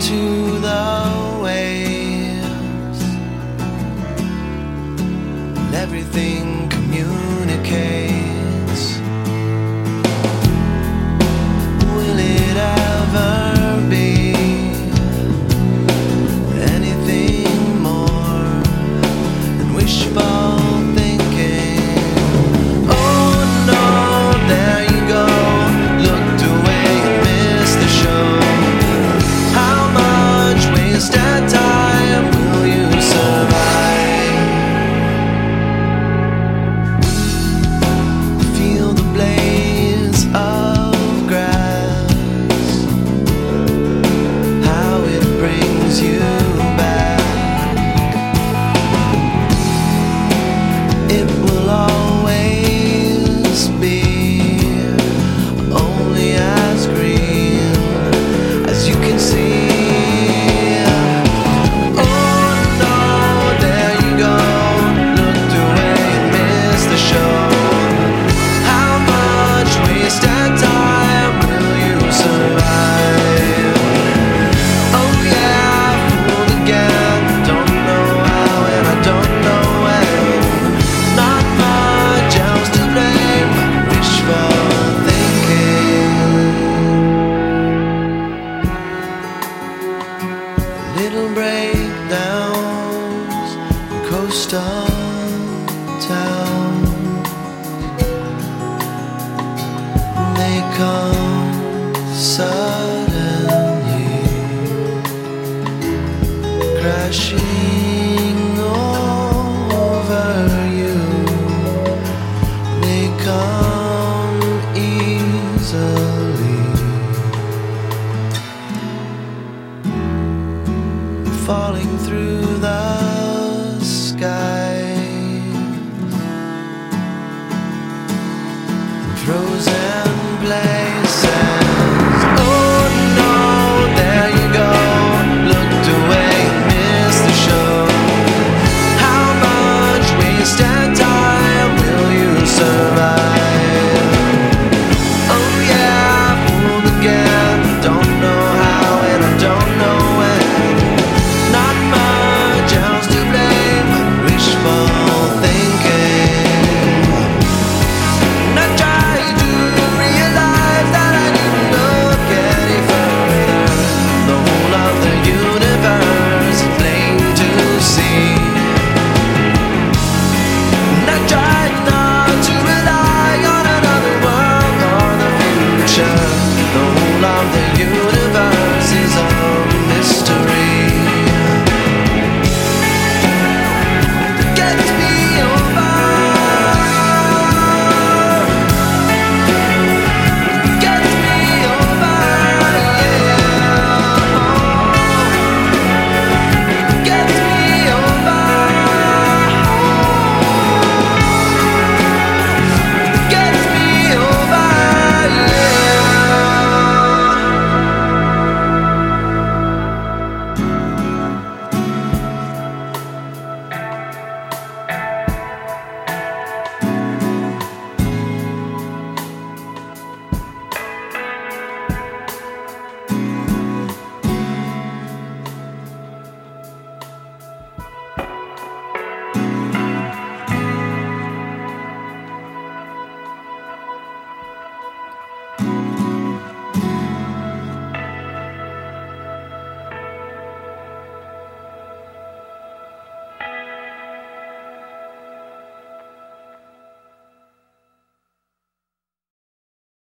to the waves, and everything communicates. Will it ever be anything more than wishful thinking? Oh no, there you go, looked away and missed the show. How much wasted time will you survive? Feel the blaze of grass, how it brings you back. It will always be only as green as you can see. Oh no, there you go, looked away and missed the show. How much wasted time will you survive? Oh yeah, fooled again, don't know how and I don't know when. Not much else to blame, wishful thinking. Little breakdowns in coastal towns, they come suddenly, crashing over you. They come easily, falling through the